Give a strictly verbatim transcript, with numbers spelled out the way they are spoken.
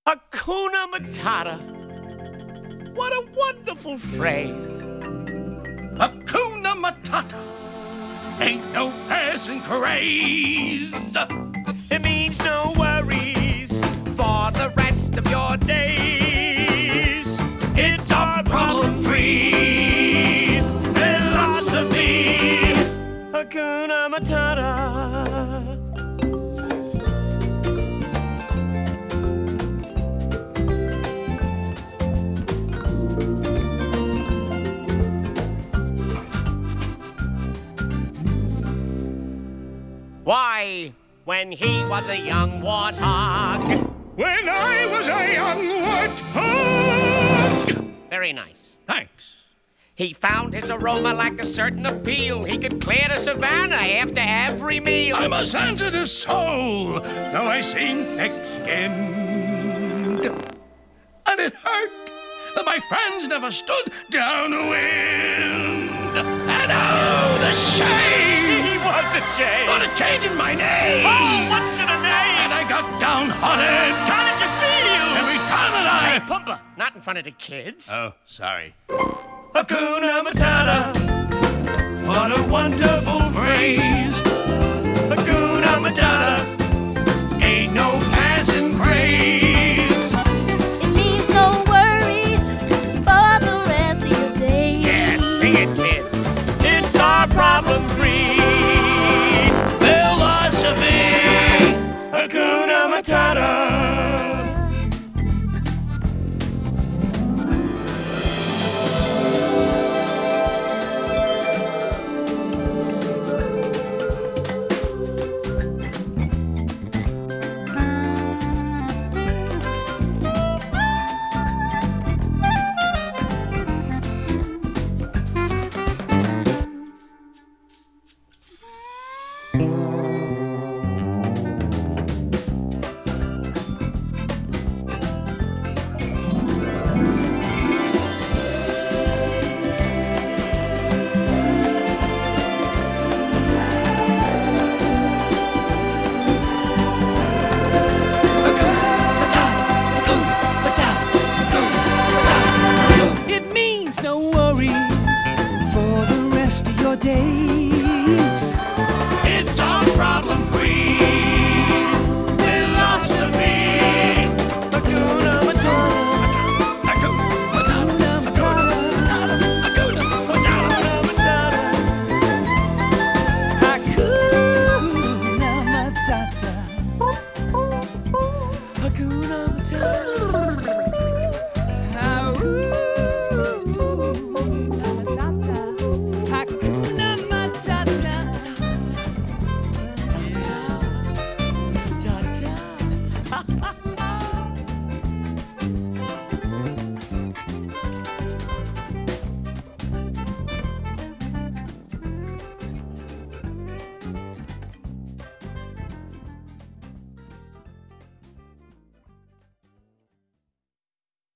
Hakuna Matata. What a wonderful phrase. Hakuna Matata. Ain't no passing craze. It means no worries for the rest of your days. It's our problem-free philosophy. Hakuna Matata. Why, when he was a young warthog. When I was a young warthog. Very nice. Thanks. He found his aroma lacked a certain appeal. He could clear the savannah after every meal. I'm a sensitive soul, though I seem thick-skinned. And it hurt that my friends never stood downwind. And oh, the shame! He was ashamed. What a change in my name! Oh, what's in a name? And I got downhearted. How did you feel? Every time that I... Hey, Pumba, not in front of the kids. Oh, sorry. Hakuna Matata. What a wonderful phrase. Hakuna Matata. Ain't no passing craze. It means no worries for the rest of your days. Yes, sing it, kid. It's our problem-free philosophy. Hakuna Matata. It means no worries for the rest of your days. It's our problem-free philosophy. Hakuna Matata. Hakuna Matata. Hakuna Matata. Hakuna Matata. Hakuna Matata.